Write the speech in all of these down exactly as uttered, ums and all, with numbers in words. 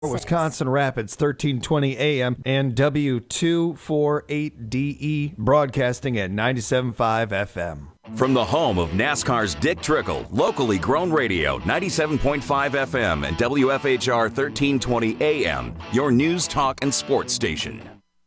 Wisconsin Rapids, thirteen twenty A M and W two forty-eight D E, broadcasting at ninety-seven point five F M. From the home of NASCAR's Dick Trickle, locally grown radio, ninety-seven point five F M and W F H R thirteen twenty A M, your news, talk, and sports station.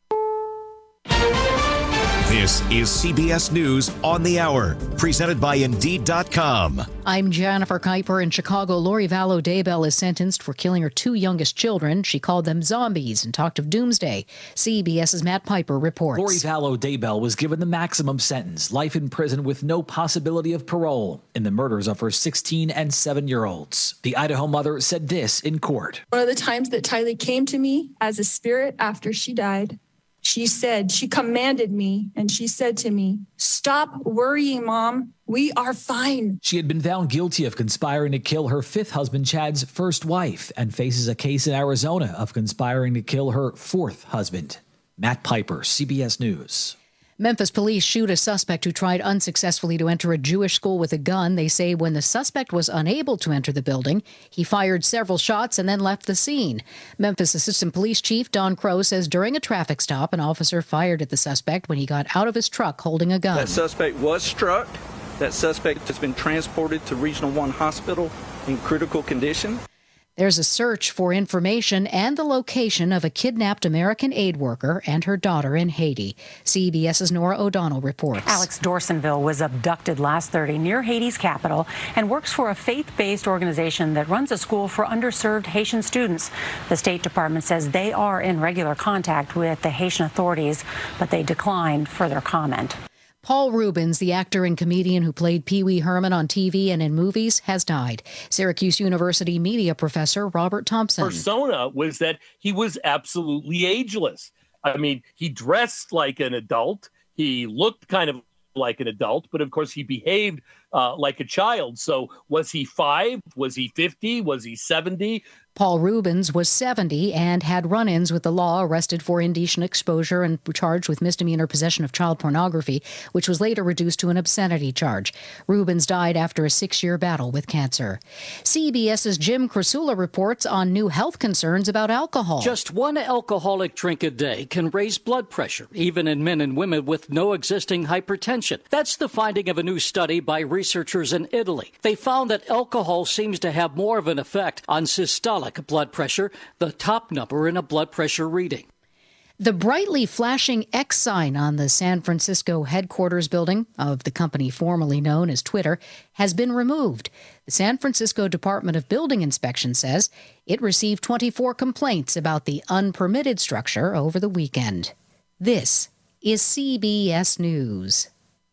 This is C B S News on the Hour, presented by Indeed dot com. I'm Jennifer Kuiper. In Chicago, Lori Vallow Daybell is sentenced for killing her two youngest children. She called them zombies and talked of doomsday. CBS's Matt Piper reports. Lori Vallow Daybell was given the maximum sentence, life in prison with no possibility of parole, in the murders of her sixteen and seven-year-olds. The Idaho mother said this in court. One of the times that Tylee came to me as a spirit after she died, she said, she commanded me, and she said to me, "Stop worrying, Mom. We are fine." She had been found guilty of conspiring to kill her fifth husband, Chad's first wife, and faces a case in Arizona of conspiring to kill her fourth husband. Matt Piper, C B S News. Memphis police shoot a suspect who tried unsuccessfully to enter a Jewish school with a gun. They say when the suspect was unable to enter the building, he fired several shots and then left the scene. Memphis Assistant Police Chief Don Crow says during a traffic stop, an officer fired at the suspect when he got out of his truck holding a gun. That suspect was struck. That suspect has been transported to Regional One Hospital in critical condition. There's a search for information and the location of a kidnapped American aid worker and her daughter in Haiti. CBS's Nora O'Donnell reports. Alex Dorsonville was abducted last Thursday near Haiti's capital and works for a faith-based organization that runs a school for underserved Haitian students. The State Department says they are in regular contact with the Haitian authorities, but they declined further comment. Paul Reubens, the actor and comedian who played Pee Wee Herman on T V and in movies, has died. Syracuse University media professor Robert Thompson. Persona was that he was absolutely ageless. I mean, he dressed like an adult. He looked kind of like an adult, but of course he behaved uh, like a child. So was he five? Was he fifty? Was he seventy? Paul Reubens was seventy and had run-ins with the law, arrested for indecent exposure and charged with misdemeanor possession of child pornography, which was later reduced to an obscenity charge. Reubens died after a six-year battle with cancer. CBS's Jim Krasula reports on new health concerns about alcohol. Just one alcoholic drink a day can raise blood pressure, even in men and women with no existing hypertension. That's the finding of a new study by researchers in Italy. They found that alcohol seems to have more of an effect on systolic blood pressure, the top number in a blood pressure reading. The brightly flashing X sign on the San Francisco headquarters building of the company formerly known as Twitter has been removed. The San Francisco Department of Building Inspection says it received twenty-four complaints about the unpermitted structure over the weekend. This is C B S News.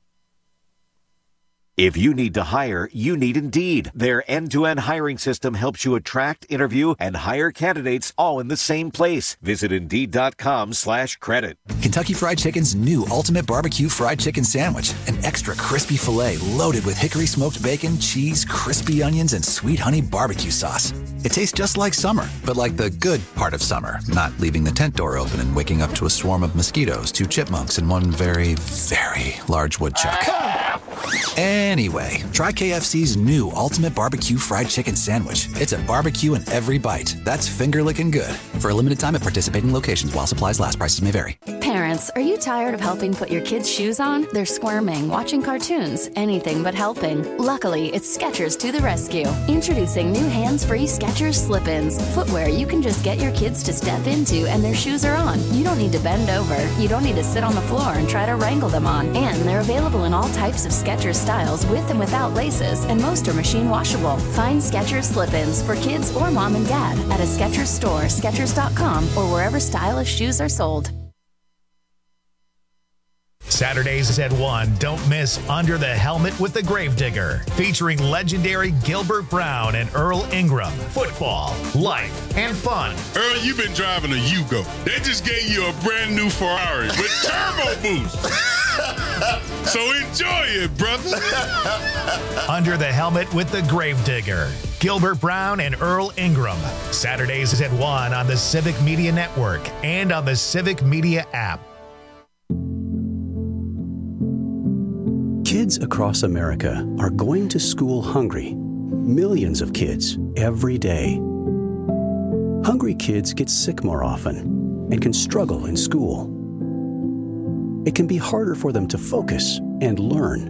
If you need to hire, you need Indeed. Their end-to-end hiring system helps you attract, interview, and hire candidates all in the same place. Visit Indeed.com slash credit. Kentucky Fried Chicken's new Ultimate Barbecue Fried Chicken Sandwich. An extra crispy filet loaded with hickory smoked bacon, cheese, crispy onions, and sweet honey barbecue sauce. It tastes just like summer, but like the good part of summer. Not leaving the tent door open and waking up to a swarm of mosquitoes, two chipmunks, and one very, very large woodchuck. Anyway, try K F C's new Ultimate Barbecue Fried Chicken Sandwich. It's a barbecue in every bite. That's finger-licking good. For a limited time at participating locations while supplies last, prices may vary. Parents, are you tired of helping put your kids' shoes on? They're squirming, watching cartoons, anything but helping. Luckily, it's Skechers to the rescue. Introducing new hands-free Skechers Slip-ins. Footwear you can just get your kids to step into and their shoes are on. You don't need to bend over. You don't need to sit on the floor and try to wrangle them on. And they're available in all types of Skechers styles with and without laces, and most are machine washable. Find Skechers Slip-ins for kids or mom and dad at a Skechers store, Skechers dot com, or wherever stylish shoes are sold. Saturdays at one, don't miss Under the Helmet with the Gravedigger, featuring legendary Gilbert Brown and Earl Ingram. Football, life, and fun. Earl, you've been driving a Yugo. They just gave you a brand new Ferrari with turbo boost. So enjoy it, brother. Under the Helmet with the Gravedigger. Gilbert Brown and Earl Ingram. Saturdays at one on the Civic Media Network and on the Civic Media app. Kids across America are going to school hungry. Millions of kids every day. hungry kids get sick more often and can struggle in school. It can be harder for them to focus and learn.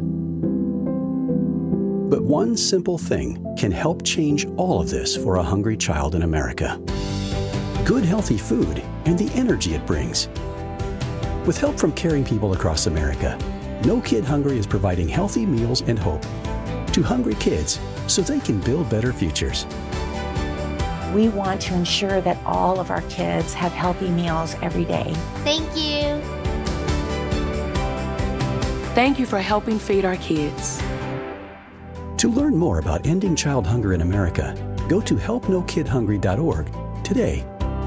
But one simple thing can help change all of this for a hungry child in America. Good, healthy food and the energy it brings. With help from caring people across America, No Kid Hungry is providing healthy meals and hope to hungry kids so they can build better futures. We want to ensure that all of our kids have healthy meals every day. Thank you. Thank you for helping feed our kids. To learn more about ending child hunger in America, go to help no kid hungry dot org today.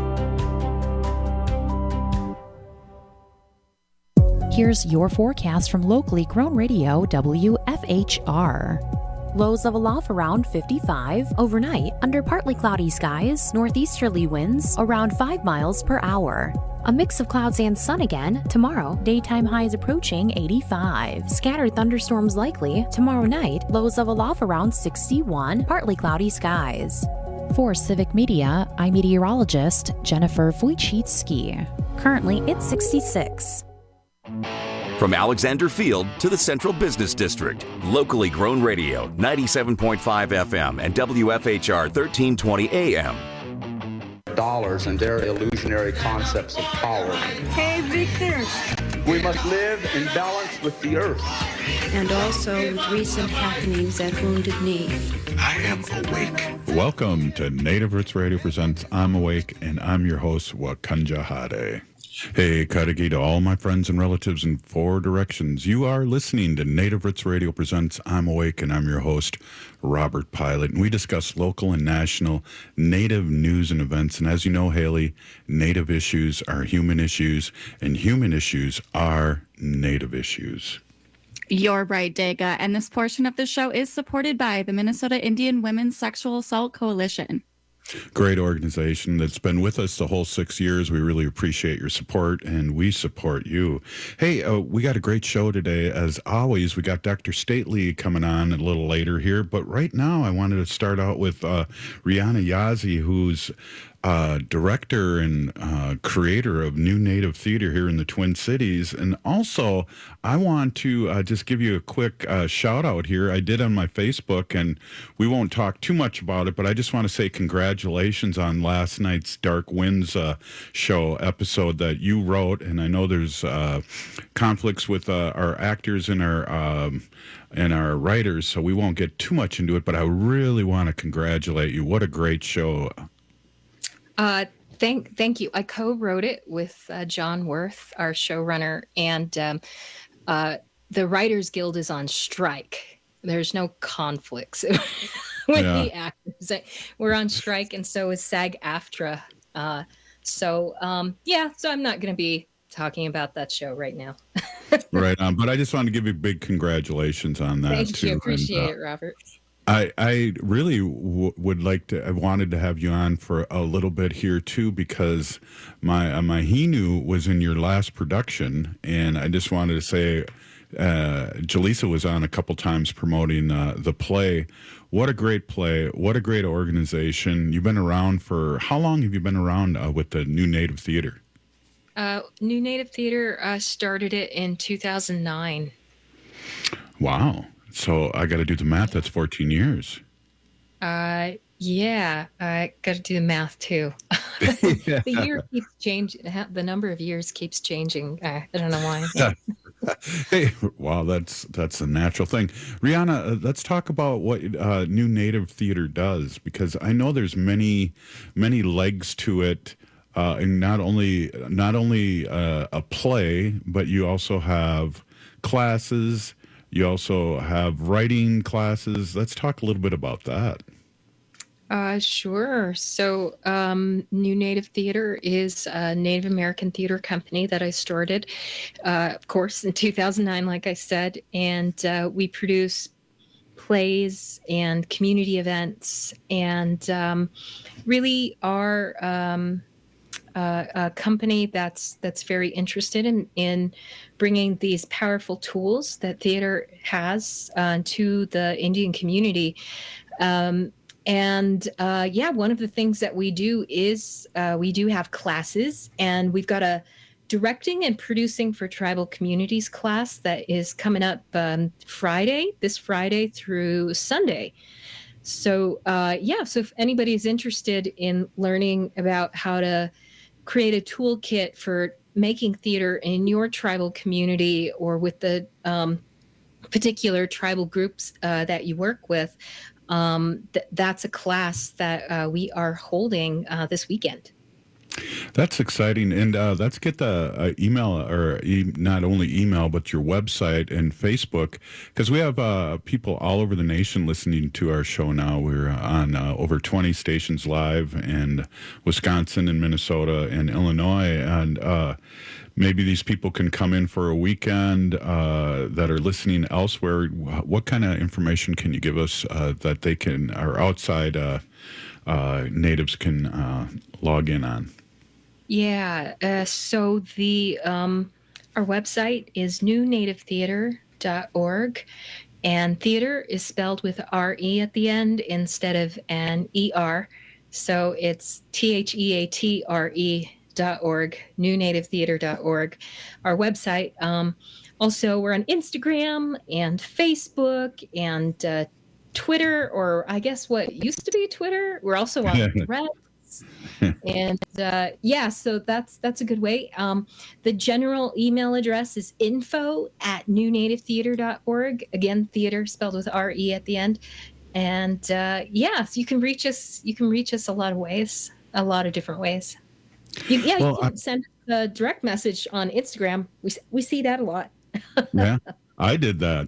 Here's your forecast from locally grown radio W F H R. Lows of aloft around fifty-five. Overnight, under partly cloudy skies, northeasterly winds around five miles per hour. A mix of clouds and sun again. Tomorrow, daytime highs approaching eighty-five. Scattered thunderstorms likely. Tomorrow night, lows of aloft around sixty-one. Partly cloudy skies. For Civic Media, I'm meteorologist Jennifer Wojcicki. Currently, it's sixty-six. From Alexander Field to the Central Business District, locally grown radio, ninety-seven point five F M and W F H R thirteen twenty A M. Dollars and their illusionary concepts of power. Hey, Victor. We must live in balance with the earth. And also with recent happenings at Wounded Knee. I am awake. Welcome to Native Roots Radio Presents I'm Awake, and I'm your host, Wakanja Hade. Hey, Kadagi to all my friends and relatives in four directions. You are listening to Native Roots Radio Presents I'm Awake, and I'm your host, Robert Pilot. And we discuss local and national Native news and events. And as you know, Haley, Native issues are human issues, and human issues are Native issues. You're right, Dega. And this portion of the show is supported by the Minnesota Indian Women's Sexual Assault Coalition. Great organization that's been with us the whole six years. We really appreciate your support, and we support you. Hey, uh, we got a great show today. As always, we got Doctor Stately coming on a little later here. But right now, I wanted to start out with uh, Rihanna Yazzie, who's Uh, director and uh, creator of New Native Theater here in the Twin Cities. And also, I want to uh, just give you a quick uh, shout out here. I did on my Facebook, and we won't talk too much about it, but I just want to say congratulations on last night's Dark Winds uh, show episode that you wrote. And I know there's uh, conflicts with uh, our actors and our um, and our writers, so we won't get too much into it, but I really want to congratulate you. What a great show. Uh, thank, thank you. I co-wrote it with uh, John Worth, our showrunner, and um, uh, the Writers Guild is on strike. There's no conflicts with Yeah. the actors. We're on strike, and so is SAG-AFTRA. Uh, so um, yeah, so I'm not going to be talking about that show right now. Right on. But I just want to give you big congratulations on that, Thank too. you. Appreciate And, uh, it, Robert. I, I really w- would like to, I wanted to have you on for a little bit here too, because my, uh, my Hinu was in your last production, and I just wanted to say, uh, Jaleesa was on a couple times promoting uh, the play. What a great play. What a great organization. You've been around for, how long have you been around uh, with the New Native Theater? Uh, New Native Theater uh, started it in two thousand nine. Wow. So I got to do the math. That's fourteen years. Uh, yeah, I got to do the math too. The year keeps changing. The number of years keeps changing. Uh, I don't know why. Hey, wow, that's that's a natural thing. Rihanna, uh, let's talk about what uh, New Native Theater does, because I know there's many, many legs to it, uh, and not only not only uh, a play, but you also have classes. You also have writing classes. Let's talk a little bit about that. Uh, sure. So, um, New Native Theater is a Native American theater company that I started, uh, of course, in two thousand nine, like I said, and uh, we produce plays and community events, and um, really are um, uh, a company that's that's very interested in in bringing these powerful tools that theater has uh, to the Indian community. Um, And uh, yeah, one of the things that we do is uh, we do have classes, and we've got a directing and producing for tribal communities class that is coming up um, Friday, this Friday through Sunday. So uh, yeah, so if anybody's interested in learning about how to create a toolkit for making theater in your tribal community or with the um, particular tribal groups uh, that you work with, um, th- that's a class that uh, we are holding uh, this weekend. That's exciting. And uh, let's get the uh, email, or e- not only email, but your website and Facebook, because we have uh, people all over the nation listening to our show now. We're on uh, over twenty stations live in Wisconsin and Minnesota and Illinois. And uh, maybe these people can come in for a weekend uh, that are listening elsewhere. What kind of information can you give us uh, that they can, or outside uh, uh, natives can uh, log in on? Yeah, uh, so the um, our website is new native theater dot org, and theater is spelled with R E at the end instead of an E R. So it's T H E A T R E dot org, new native theater dot org, our website. Um, also, we're on Instagram and Facebook and uh, Twitter, or I guess what used to be Twitter. We're also on Threads. And uh, yeah, so that's that's a good way. Um, the general email address is info at new native theater dot org. Again, theater spelled with R E at the end. And uh, yeah, so you can reach us. You can reach us a lot of ways, a lot of different ways. You, yeah, well, you can I, send a direct message on Instagram. We we see that a lot. Yeah, I did that.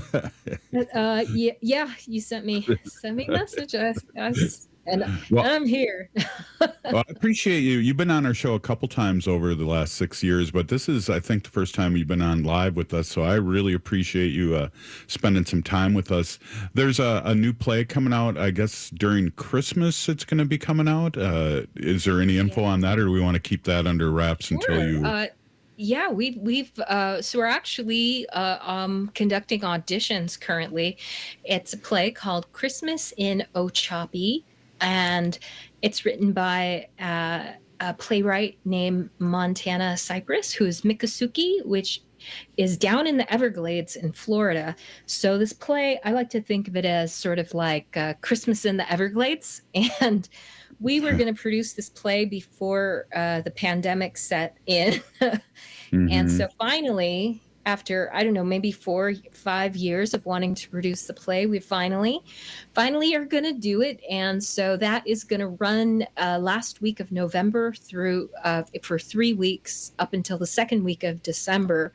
uh, yeah, yeah, you sent me sent me a message. I, I was, And, well, and I'm here. Well, I appreciate you. You've been on our show a couple times over the last six years, but this is, I think, the first time you've been on live with us. So I really appreciate you uh, spending some time with us. There's a, a new play coming out, I guess, during Christmas. It's going to be coming out. Uh, is there any info yeah. on that, or do we want to keep that under wraps sure. until you? Uh, yeah, we've we've uh, so we're actually uh, um, conducting auditions currently. It's a play called Christmas in Ochopee. And it's written by uh, a playwright named Montana Cypress, who's Miccosukee, which is down in the Everglades in Florida. So this play, I like to think of it as sort of like uh, Christmas in the Everglades. And we were going to produce this play before uh, the pandemic set in. mm-hmm. And so finally, after, I don't know, maybe four, five years of wanting to produce the play, we finally, finally are going to do it. And so that is going to run uh, last week of November through uh, for three weeks up until the second week of December.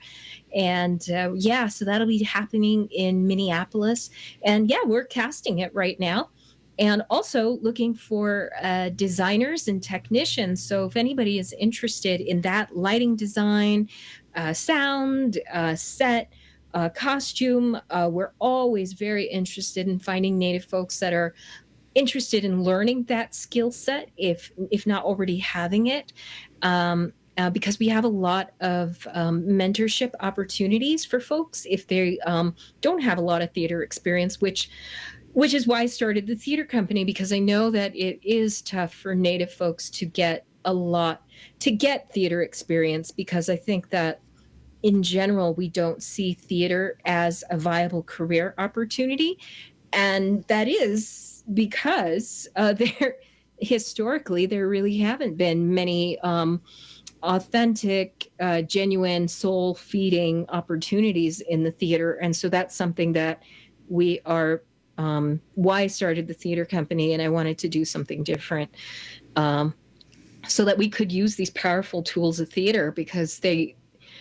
And uh, yeah, so that'll be happening in Minneapolis. And yeah, we're casting it right now. And also looking for uh, designers and technicians. So if anybody is interested in that, lighting design, uh, sound, uh, set, uh, costume, uh, we're always very interested in finding Native folks that are interested in learning that skill set, if if not already having it. Um, Uh, because we have a lot of um, mentorship opportunities for folks if they um, don't have a lot of theater experience, which which is why I started the theater company, because I know that it is tough for Native folks to get a lot, to get theater experience, because I think that in general, we don't see theater as a viable career opportunity. And that is because uh, there, historically, there really haven't been many um, authentic, uh, genuine, soul-feeding opportunities in the theater. And so that's something that we are, um, why I started the theater company, and I wanted to do something different um, so that we could use these powerful tools of theater, because they,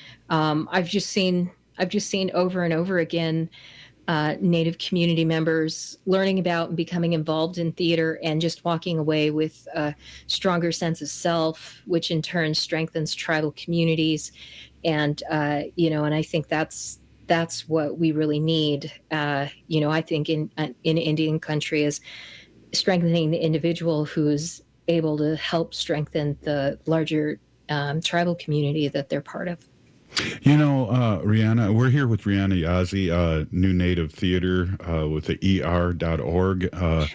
um, I've just seen, I've just seen over and over again, Uh, Native community members learning about and becoming involved in theater and just walking away with a stronger sense of self, which in turn strengthens tribal communities. And, uh, you know, and I think that's that's what we really need. Uh, you know, I think in, in Indian country is strengthening the individual who's able to help strengthen the larger um, tribal community that they're part of. You know, uh, Rihanna, we're here with Rihanna Yazzie, uh, New Native Theater uh, with the E R dot org. Uh,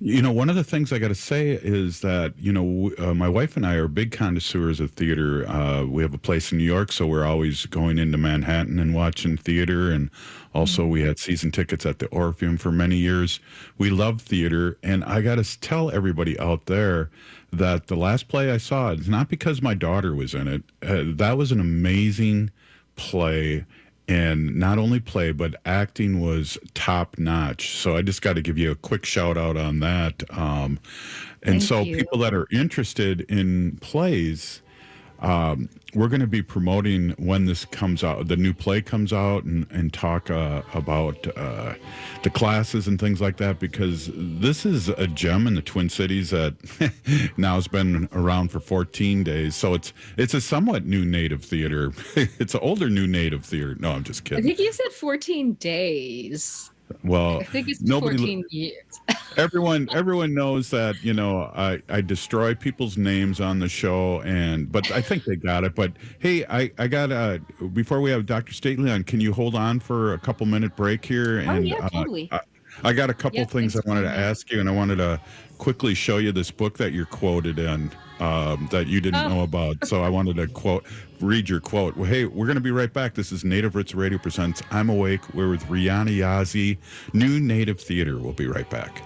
You know, one of the things I got to say is that, you know, uh, my wife and I are big connoisseurs of theater. Uh, we have a place in New York, so we're always going into Manhattan and watching theater. And also, we had season tickets at the Orpheum for many years. We love theater. And I got to tell everybody out there that the last play I saw, it's not because my daughter was in it. Uh, that was an amazing play. And not only play, but acting was top notch. So I just got to give you a quick shout out on that. Um, and Thank so you. people that are interested in plays, um, we're going to be promoting when this comes out, the new play comes out, and, and talk uh, about uh, the classes and things like that, because this is a gem in the Twin Cities that now has been around for fourteen days. So it's it's a somewhat new native theater. It's an older new native theater. No, I'm just I kidding. think you said fourteen days. Well, I think it's nobody. fourteen years. everyone everyone knows that, you know, I, I destroy people's names on the show, and but I think they got it. But hey, I, I got uh before we have Doctor Stately on, can you hold on for a couple minute break here? And Oh, yeah, totally. uh, I, I got a couple Yeah, things I thanks for wanted to coming. ask you, and I wanted to quickly show you this book that you're quoted in, um, that you didn't Oh. know about. So I wanted to quote read your quote. Well, hey, we're going to be right back. This is Native Roots Radio presents I'm Awake. We're with Rihanna Yazzie, New Native Theater. We'll be right back.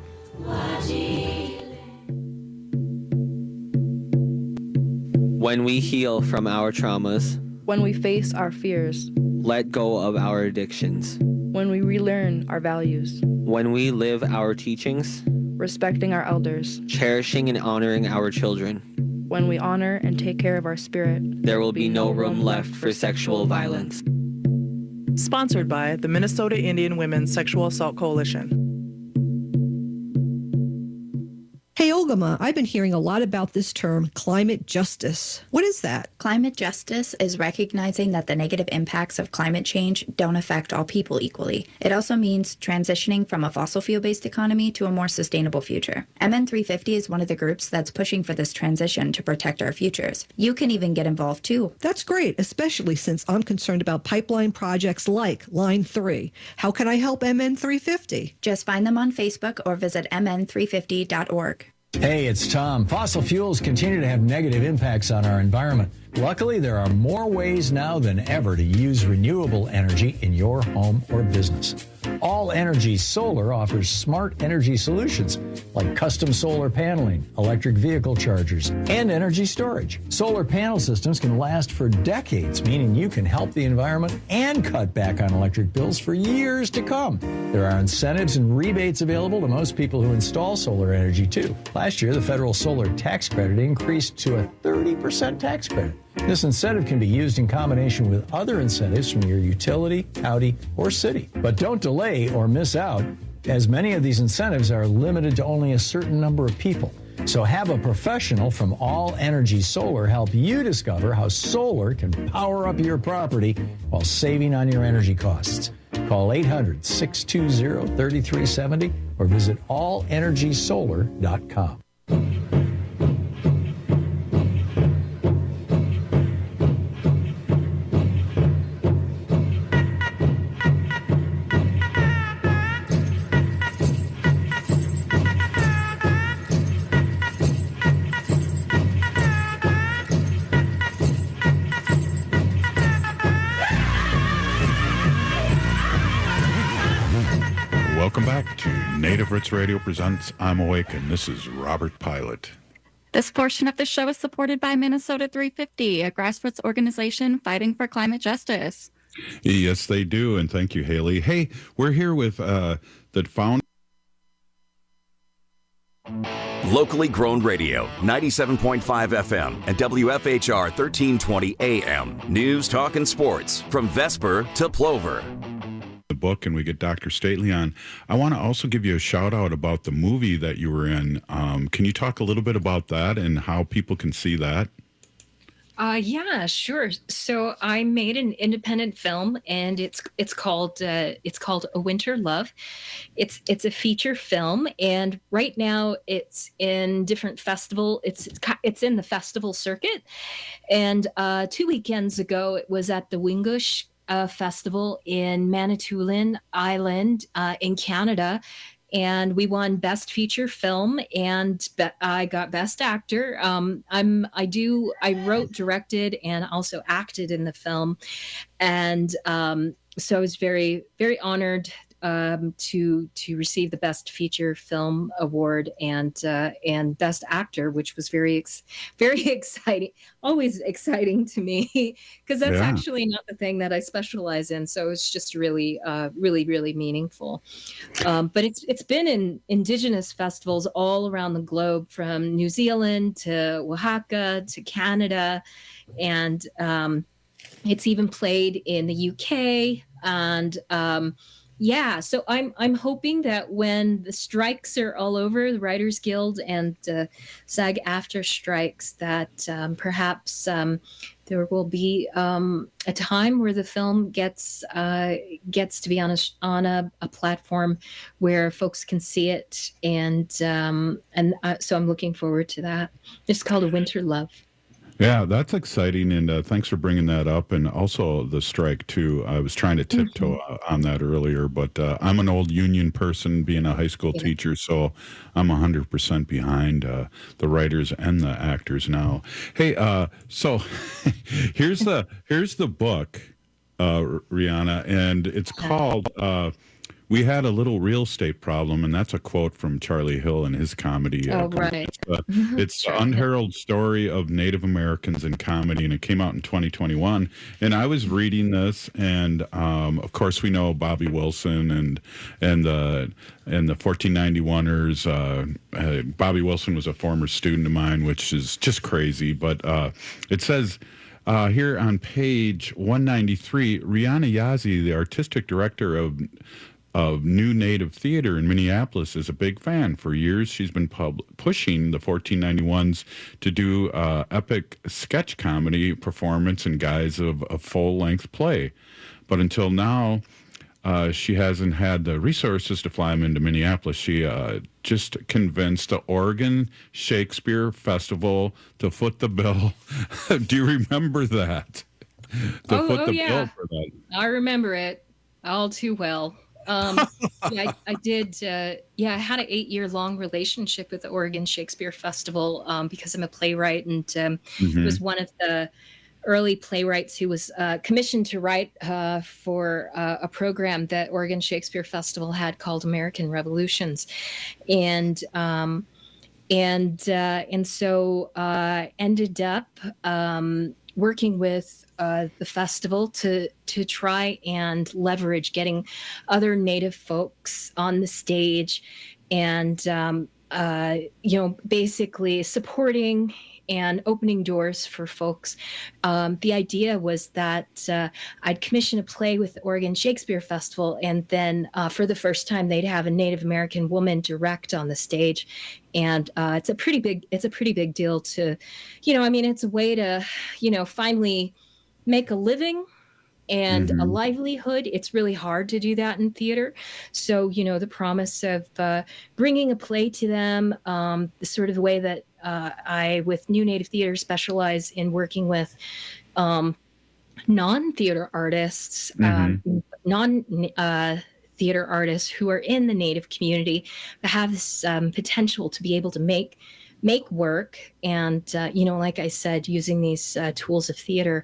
When we heal from our traumas, When we face our fears, let go of our addictions, when we relearn our values, when we live our teachings, respecting our elders, cherishing and honoring our children, when we honor and take care of our spirit, there will be no room left for sexual violence. Sponsored by the Minnesota Indian Women's Sexual Assault Coalition. Hey, Olgama, I've been hearing a lot about this term, climate justice. What is that? Climate justice is recognizing that the negative impacts of climate change don't affect all people equally. It also means transitioning from a fossil fuel-based economy to a more sustainable future. M N three fifty is one of the groups that's pushing for this transition to protect our futures. You can even get involved too. That's great, especially since I'm concerned about pipeline projects like Line three. How can I help M N three fifty? Just find them on Facebook or visit m n three fifty dot org. Hey, it's Tom. Fossil fuels continue to have negative impacts on our environment. Luckily, there are more ways now than ever to use renewable energy in your home or business. All Energy Solar offers smart energy solutions like custom solar paneling, electric vehicle chargers, and energy storage. Solar panel systems can last for decades, meaning you can help the environment and cut back on electric bills for years to come. There are incentives and rebates available to most people who install solar energy, too. Last year, the federal solar tax credit increased to a thirty percent tax credit. This incentive can be used in combination with other incentives from your utility, county, or city. But don't delay or miss out, as many of these incentives are limited to only a certain number of people. So have a professional from All Energy Solar help you discover how solar can power up your property while saving on your energy costs. Call eight hundred, six two zero, three three seven zero or visit all energy solar dot com. Welcome back to Native Roots Radio presents I'm Awake, and this is Robert Pilot. This portion of the show is supported by Minnesota three fifty, a grassroots organization fighting for climate justice. Yes, they do, and thank you, Haley. Hey, we're here with uh, the founder. Locally grown radio, ninety-seven point five F M and W F H R thirteen twenty A M. News, talk, and sports from Vesper to Plover. The book, and we get Doctor Stately on. I want to also give you a shout out about the movie that you were in. Um, can you talk a little bit about that and how people can see that? Uh, yeah, sure. So I made an independent film, and it's it's called uh, it's called A Winter Love. It's it's a feature film, and right now it's in different festival. It's it's in the festival circuit, and uh, two weekends ago it was at the Wingush Uh, festival in Manitoulin Island uh, in Canada, and we won Best Feature Film, and be- I got Best Actor. Um, I'm I do I wrote, directed, and also acted in the film, and um, so I was very very honored um, to to receive the Best Feature Film award and uh, and Best Actor, which was very ex- very exciting. Always exciting to me because that's Yeah. actually not the thing that I specialize in. So it's just really, uh, really, really meaningful. Um, but it's it's been in Indigenous festivals all around the globe, from New Zealand to Oaxaca to Canada, and um, it's even played in the U K. And um, yeah, so I'm I'm hoping that when the strikes are all over, the Writers Guild and uh, SAG-AFTRA strikes, that um, perhaps um, there will be um, a time where the film gets uh, gets to be on a on a, a platform where folks can see it, and um, and uh, so I'm looking forward to that. It's called A Winter Love. Yeah, that's exciting, and uh, thanks for bringing that up, and also the strike too. I was trying to tiptoe Mm-hmm. uh, on that earlier, but uh, I'm an old union person, being a high school Yeah. teacher, so I'm one hundred percent behind uh, the writers and the actors now. Hey, uh, so here's the here's the book, uh, Rihanna, and it's called. Uh, We had a little real estate problem, and that's a quote from Charlie Hill in his comedy. Oh, uh, right. It's, uh, it's the unheralded story of Native Americans in comedy, and it came out in twenty twenty-one. And I was reading this, and um, of course we know Bobby Wilson and and the and the fourteen ninety-one-ers. Uh, uh, Bobby Wilson was a former student of mine, which is just crazy. But uh, it says. Uh, here on page one ninety-three, Rihanna Yazzie, the artistic director of of New Native Theater in Minneapolis, is a big fan. For years, she's been pub- pushing the fourteen ninety-ones to do uh, epic sketch comedy performance in guise of a full-length play. But until now, uh, she hasn't had the resources to fly them into Minneapolis. She uh, just convinced the Oregon Shakespeare Festival to foot the bill. Do you remember that? To oh, foot oh the yeah, bill for that. I remember it all too well. Um, yeah, I, I did. Uh, yeah, I had an eight-year-long relationship with the Oregon Shakespeare Festival um, because I'm a playwright, and um, Mhm. was one of the early playwrights who was uh, commissioned to write uh, for uh, a program that Oregon Shakespeare Festival had called American Revolutions, and um, and uh, and so uh, ended up um, working with uh, the festival to to try and leverage getting other Native folks on the stage, and um, uh, you know, basically supporting and opening doors for folks. Um, the idea was that uh, I'd commission a play with the Oregon Shakespeare Festival, and then uh, for the first time, they'd have a Native American woman direct on the stage. And uh, it's a pretty big, it's a pretty big deal to, you know, I mean, it's a way to, you know, finally make a living and Mhm. a livelihood. It's really hard to do that in theater. So, you know, the promise of uh, bringing a play to them, um, the sort of the way that uh, I, with New Native Theater, specialize in working with um, non-theater artists, um, non uh, theater artists who are in the Native community that have this um, potential to be able to make make work. And, uh, you know, like I said, using these uh, tools of theater.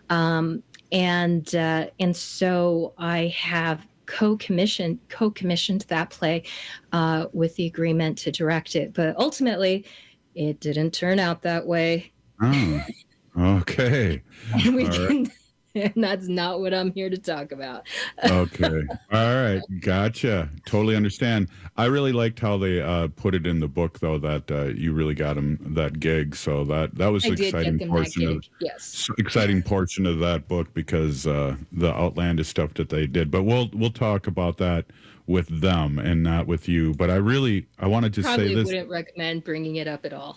Um, and uh, and so I have co-commissioned co-commissioned that play uh, with the agreement to direct it. But ultimately, it didn't turn out that way. Oh, okay. And we All right. didn't. And that's not what I'm here to talk about. Okay. All right. Gotcha. Totally understand. I really liked how they uh, put it in the book, though, that uh, you really got him that gig. So that that was I an did exciting get them that portion of gig, yes. s- exciting portion of that book, because uh, the outlandish stuff that they did. But we'll we'll talk about that with them and not with you. But I really I wanted to Probably say this. wouldn't recommend bringing it up at all.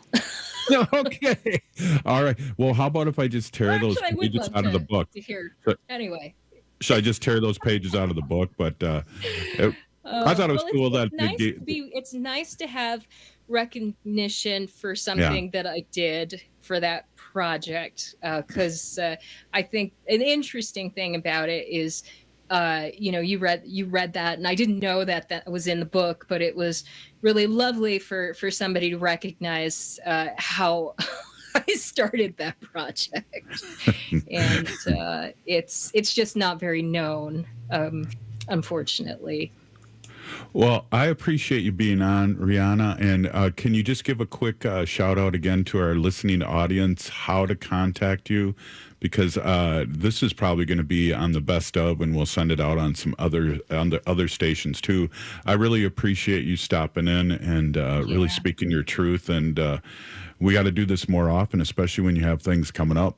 Okay. All right. Well, how about if I just tear Well, those actually, I would pages love out of to- the book? to hear. So- Anyway. Should I just tear those pages out of the book? But uh, it- I thought it was Uh, well, cool it's, that it's nice the, to be, it's nice to have recognition for something that I did for that project, because uh, I think an interesting thing about it is uh, you know, you read you read that, and I didn't know that that was in the book, but it was really lovely for for somebody to recognize uh, how I started that project, and uh, it's it's just not very known, um, unfortunately. Well, I appreciate you being on, Rihanna. And uh, can you just give a quick uh, shout out again to our listening audience, how to contact you? Because uh, this is probably going to be on the best of, and we'll send it out on some other on the other stations too. I really appreciate you stopping in and uh, yeah. really speaking your truth. And uh, we got to do this more often, especially when you have things coming up.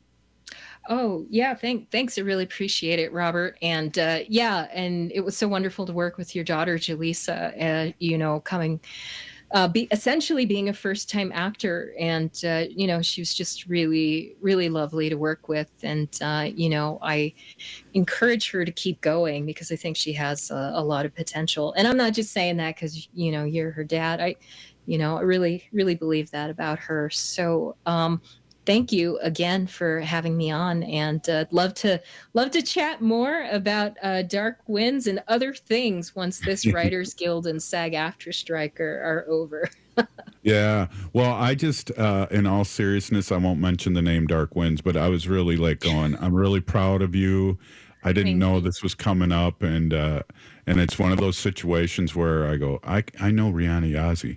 Oh, yeah. Thank, thanks. I really appreciate it, Robert. And uh, yeah, and it was so wonderful to work with your daughter, Jaleesa, uh, you know, coming, uh, be essentially being a first time actor. And, uh, you know, she was just really, really lovely to work with. And, uh, you know, I encourage her to keep going because I think she has a, a lot of potential. And I'm not just saying that because, you know, you're her dad. I, you know, I really, really believe that about her. So, um, thank you again for having me on, and uh, love to love to chat more about uh, Dark Winds and other things once this Writers Guild and SAG-AFTRA strike are, are over. Yeah. Well, I just, uh, in all seriousness, I won't mention the name Dark Winds, but I was really like going, I'm really proud of you. I didn't Thank know you. This was coming up, and uh, and it's one of those situations where I go, I I know Rihanna Yazzie.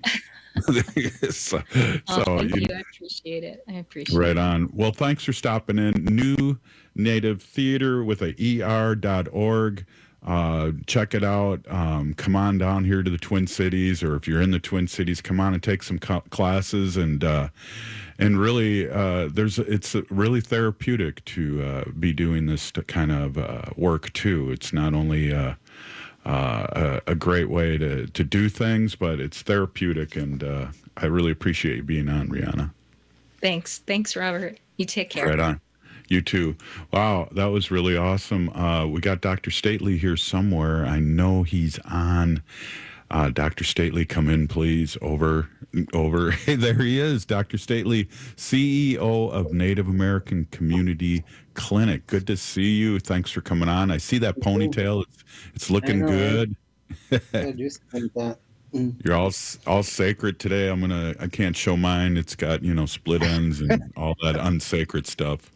so, oh, so thank you, you. I appreciate it. I appreciate right it. Right on. Well, thanks for stopping in. New Native Theater with a E R dot org. Uh, check it out. Um, come on down here to the Twin Cities, or if you're in the Twin Cities, come on and take some co- classes. And uh, and really, uh, there's it's really therapeutic to uh, be doing this kind of uh, work too. It's not only uh, Uh, a, a great way to, to do things, but it's therapeutic, and uh, I really appreciate you being on, Rihanna. Thanks. Thanks, Robert. You take care. Right on. You too. Wow, that was really awesome. Uh, we got Doctor Stately here somewhere. I know he's on. Uh, Doctor Stately, come in, please. Over, over. Hey, there he is. Doctor Stately, C E O of Native American Community Clinic. Good to see you. Thanks for coming on. I see that ponytail. It's, it's looking know, good. I do something like that. Mm. You're all all sacred today. I'm gonna. I can't show mine. It's got, you know, split ends and all that unsacred stuff.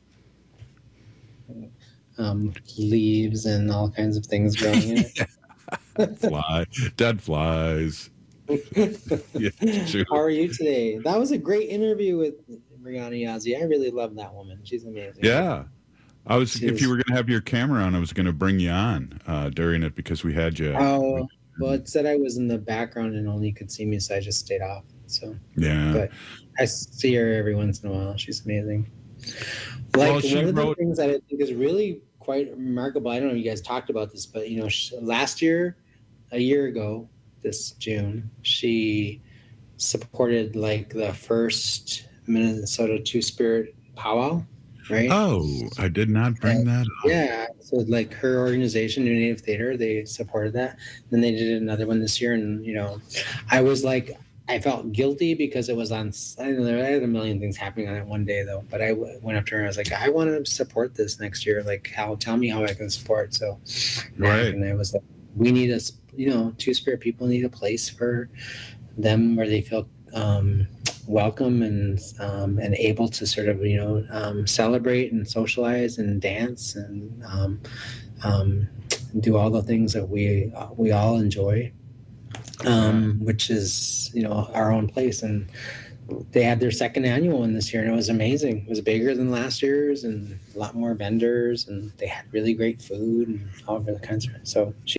Um, leaves and all kinds of things growing in it. Fly, dead flies. Yeah, sure. How are you today? That was a great interview with Rihanna Yazzie. I really love that woman. She's amazing. Yeah. I was, She's, if you were going to have your camera on, I was going to bring you on uh, during it because we had you. Oh, well, it said I was in the background and only could see me, so I just stayed off. So, yeah. But I see her every once in a while. She's amazing. Like, well, one of the wrote, things that I think is really quite remarkable, I don't know if you guys talked about this, but, you know, she, last year, a year ago, this June, she supported, like, the first Minnesota Two-Spirit powwow. Right? Oh, I did not bring and, that up. Yeah. So like her organization, New Native Theater, they supported that. Then they did another one this year. And, you know, I was like, I felt guilty because it was on, I don't know, I had a million things happening on it one day though. But I w- went up to her and I was like, I want to support this next year. Like, how, tell me how I can support. So, right. And I was like, we need a, you know, Two-Spirit people need a place for them where they feel, um, welcome and um, and able to sort of, you know, um, celebrate and socialize and dance and um, um, do all the things that we uh, we all enjoy, um, which is, you know, our own place. And they had their second annual one this year, and it was amazing. It was bigger than last year's and a lot more vendors, and they had really great food and all of the kinds of so. She-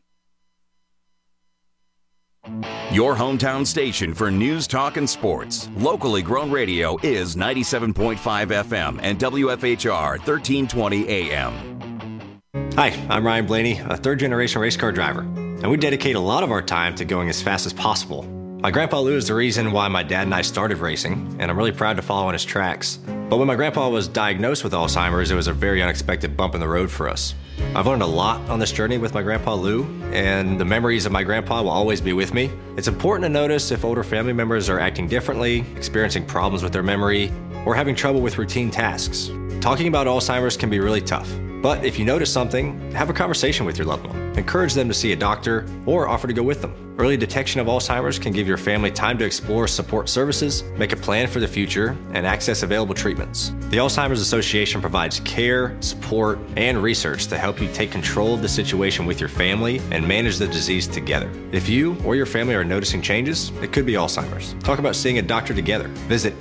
Your hometown station for news, talk, and sports. Locally grown radio is ninety-seven point five F M and W F H R thirteen twenty A M. Hi, I'm Ryan Blaney, a third-generation race car driver, and we dedicate a lot of our time to going as fast as possible. My grandpa Lou is the reason why my dad and I started racing, and I'm really proud to follow in his tracks. But when my grandpa was diagnosed with Alzheimer's, it was a very unexpected bump in the road for us. I've learned a lot on this journey with my grandpa Lou, and the memories of my grandpa will always be with me. It's important to notice if older family members are acting differently, experiencing problems with their memory, or having trouble with routine tasks. Talking about Alzheimer's can be really tough. But if you notice something, have a conversation with your loved one. Encourage them to see a doctor or offer to go with them. Early detection of Alzheimer's can give your family time to explore support services, make a plan for the future, and access available treatments. The Alzheimer's Association provides care, support, and research to help you take control of the situation with your family and manage the disease together. If you or your family are noticing changes, it could be Alzheimer's. Talk about seeing a doctor together. Visit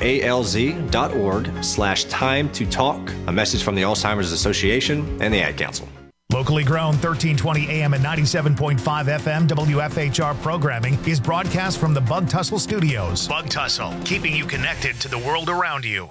alz.org slash time to talk. A message from the Alzheimer's Association and the Ad Council. Locally grown thirteen twenty A M and ninety-seven point five F M W F H R programming is broadcast from the Bug Tussle Studios. Bug Tussle, keeping you connected to the world around you.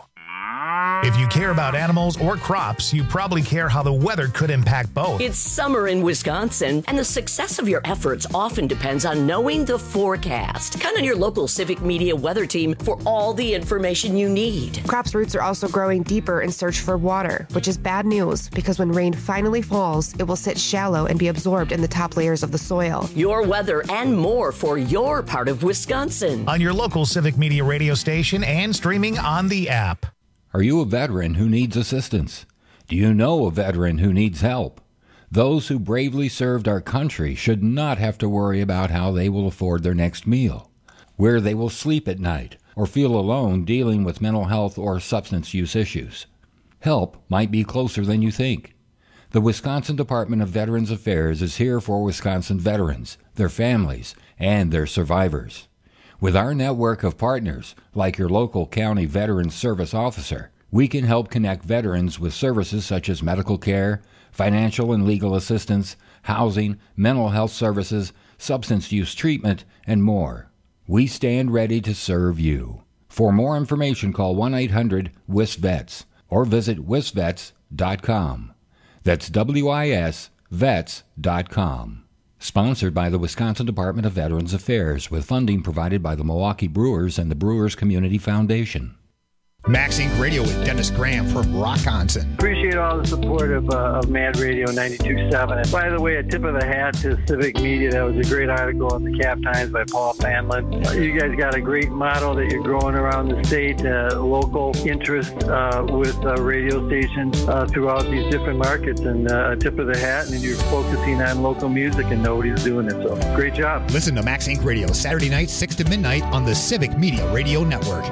If you care about animals or crops, you probably care how the weather could impact both. It's summer in Wisconsin, and the success of your efforts often depends on knowing the forecast. Count on your local Civic Media weather team for all the information you need. Crops' roots are also growing deeper in search for water, which is bad news because when rain finally falls, it will sit shallow and be absorbed in the top layers of the soil. Your weather and more for your part of Wisconsin. On your local Civic Media radio station and streaming on the app. Are you a veteran who needs assistance? Do you know a veteran who needs help? Those who bravely served our country should not have to worry about how they will afford their next meal, where they will sleep at night, or feel alone dealing with mental health or substance use issues. Help might be closer than you think. The Wisconsin Department of Veterans Affairs is here for Wisconsin veterans, their families, and their survivors. With our network of partners, like your local county Veterans Service Officer, we can help connect veterans with services such as medical care, financial and legal assistance, housing, mental health services, substance use treatment, and more. We stand ready to serve you. For more information, call one eight hundred W I S vets or visit wisvets dot com. That's W I S vets dot com. Sponsored by the Wisconsin Department of Veterans Affairs, with funding provided by the Milwaukee Brewers and the Brewers Community Foundation. Max Inc Radio with Dennis Graham from Rockonson. Appreciate all the support of, uh, of Mad Radio ninety-two point seven. And by the way, a tip of the hat to Civic Media. That was a great article in the Cap Times by Paul Fanlin. Uh, you guys got a great model that you're growing around the state, uh, local interest uh, with uh, radio stations uh, throughout these different markets. And uh, a tip of the hat, and you're focusing on local music, and nobody's doing it. So great job. Listen to Max Inc Radio Saturday night, six to midnight on the Civic Media Radio Network.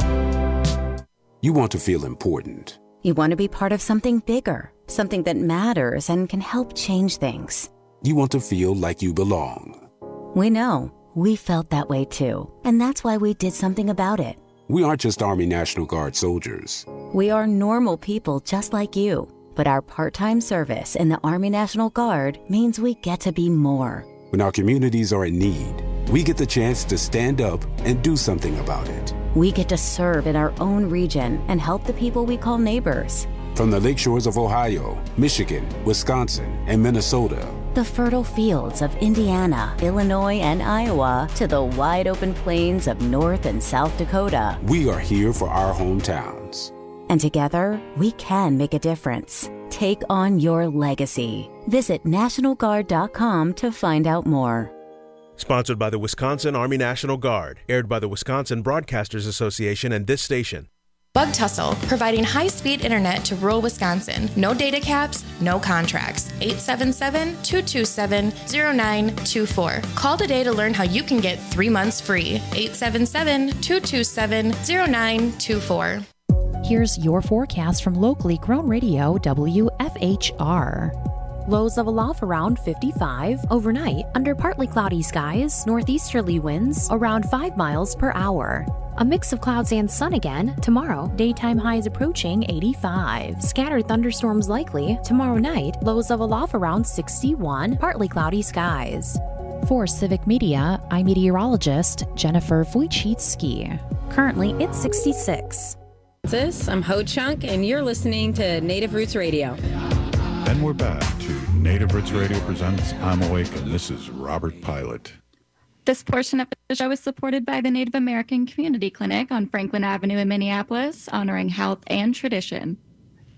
You want to feel important. You want to be part of something bigger, something that matters and can help change things. You want to feel like you belong. We know. We felt that way too. And that's why we did something about it. We aren't just Army National Guard soldiers. We are normal people just like you. But our part-time service in the Army National Guard means we get to be more. When our communities are in need, we get the chance to stand up and do something about it. We get to serve in our own region and help the people we call neighbors. From the lakeshores of Ohio, Michigan, Wisconsin, and Minnesota. The fertile fields of Indiana, Illinois, and Iowa to the wide open plains of North and South Dakota. We are here for our hometowns. And together, we can make a difference. Take on your legacy. Visit National Guard dot com to find out more. Sponsored by the Wisconsin Army National Guard. Aired by the Wisconsin Broadcasters Association and this station. Bug Tussle, providing high-speed internet to rural Wisconsin. No data caps, no contracts. eight seven seven, two two seven, zero nine two four. Call today to learn how you can get three months free. eight seven seven, two two seven, zero nine two four. Here's your forecast from locally grown radio W F H R. Lows level off around fifty-five. Overnight, under partly cloudy skies, northeasterly winds around five miles per hour. A mix of clouds and sun again. Tomorrow, daytime highs approaching eighty-five. Scattered thunderstorms likely. Tomorrow night, lows level off around sixty-one. Partly cloudy skies. For Civic Media, I'm meteorologist Jennifer Wojcicki. Currently, it's sixty-six. I'm Ho Chunk, and you're listening to Native Roots Radio. And we're back to Native Roots Radio presents I'm Awake, and this is Robert Pilot. This portion of the show is supported by the Native American Community Clinic on Franklin Avenue in Minneapolis, honoring health and tradition.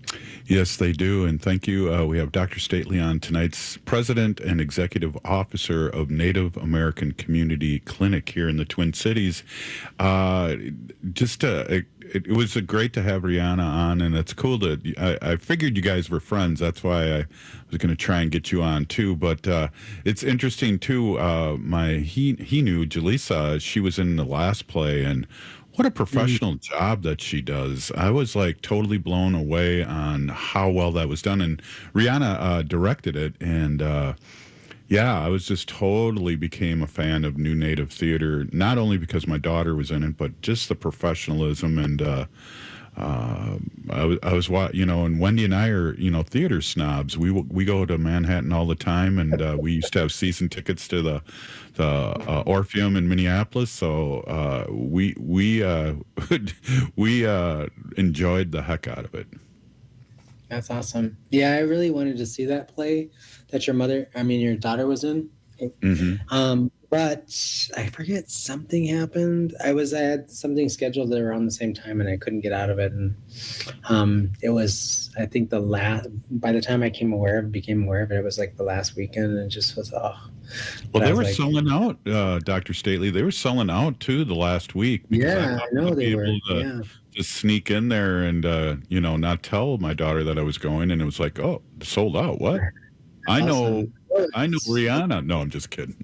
Yes, they do. And thank you. Uh, we have Doctor Stately on tonight's president and executive officer of Native American Community Clinic here in the Twin Cities. Uh, just uh, it, it was a great to have Rihanna on, and it's cool to. I, I figured you guys were friends. That's why I was going to try and get you on too. But uh, it's interesting too. Uh, my he he knew Jaleesa. She was in the last play, and what a professional mm. job that she does. I was like totally blown away on how well that was done. And Rihanna uh, directed it. And uh, yeah, I was just totally became a fan of New Native Theater, not only because my daughter was in it, but just the professionalism. And uh, uh, I was, I was, you know, and Wendy and I are, you know, theater snobs. We we go to Manhattan all the time, and uh, we used to have season tickets to the the uh, Orpheum in Minneapolis. So uh, we we uh, we uh, enjoyed the heck out of it. That's awesome. Yeah, I really wanted to see that play that your mother, I mean, your daughter was in. Mm-hmm. Um, but I forget, something happened. I was I had something scheduled around the same time, and I couldn't get out of it. And um, it was, I think, the last. By the time I came aware of, became aware of it, it was like the last weekend, and it just was oh. Well, they were like, selling out, uh, Doctor Stately. They were selling out too the last week. Yeah, I, I know they were. To, yeah. to sneak in there and uh, you know, not tell my daughter that I was going, and it was like, oh, sold out. What? I know. Awesome. I know Rihanna. No, I'm just kidding.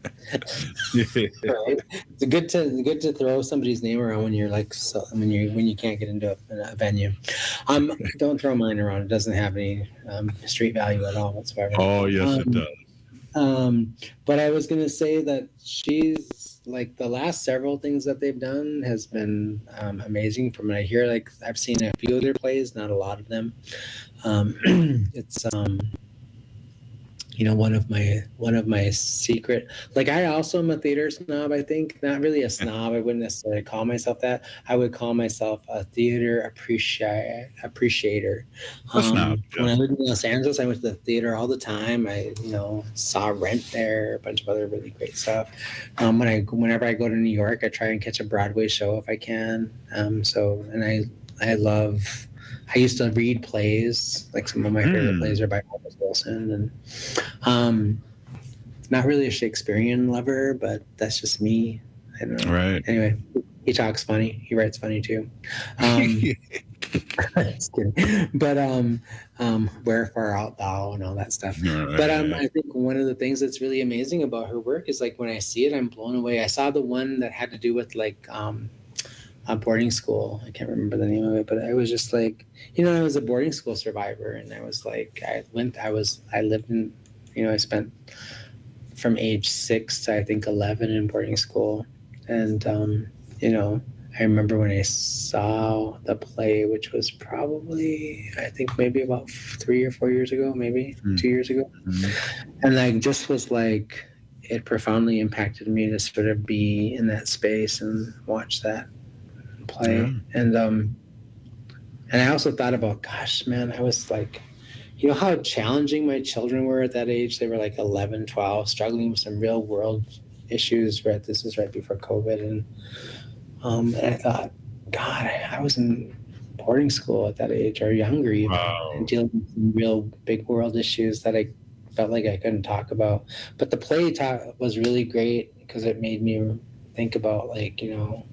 It's good to good to throw somebody's name around when you're like so, when you when you can't get into a, a venue. Um, don't throw mine around. It doesn't have any um, street value at all whatsoever. Oh yes, um, it does. Um, but I was gonna say that she's like the last several things that they've done has been um, amazing. From what I hear, like I've seen a few of their plays, not a lot of them. Um, it's um, you know, one of my one of my secret, like I also am a theater snob. I think not really a snob. I wouldn't necessarily call myself that. I would call myself a theater appreciate appreciator. A um, snob, yeah. When I lived in Los Angeles, I went to the theater all the time. I, you know, saw Rent there, a bunch of other really great stuff. Um, when I whenever I go to New York, I try and catch a Broadway show if I can. Um, so and I I love. I used to read plays, like some of my favorite mm. plays are by Marcus Wilson, and um, not really a Shakespearean lover, but that's just me. I don't know. Right. Anyway, he talks funny. He writes funny too. Um, just kidding. But um, um, wherefore art thou and all that stuff. Right. But um, I think one of the things that's really amazing about her work is like when I see it, I'm blown away. I saw the one that had to do with like. Um, a boarding school. I can't remember the name of it, but I was just like, you know, I was a boarding school survivor, and I was like, I went, I was, I lived in, you know, I spent from age six to I think eleven in boarding school, and um, you know, I remember when I saw the play, which was probably I think maybe about three or four years ago, maybe mm. two years ago, mm-hmm. and I just was like, it profoundly impacted me to sort of be in that space and watch that play. Yeah. And um and I also thought about, gosh, man, I was like, you know how challenging my children were at that age. They were like eleven, twelve, struggling with some real world issues. Right, this was right before COVID, and um and I thought, God, I was in boarding school at that age or younger even, wow. and dealing with some real big world issues that I felt like I couldn't talk about. But the play talk was really great because it made me think about, like, you know,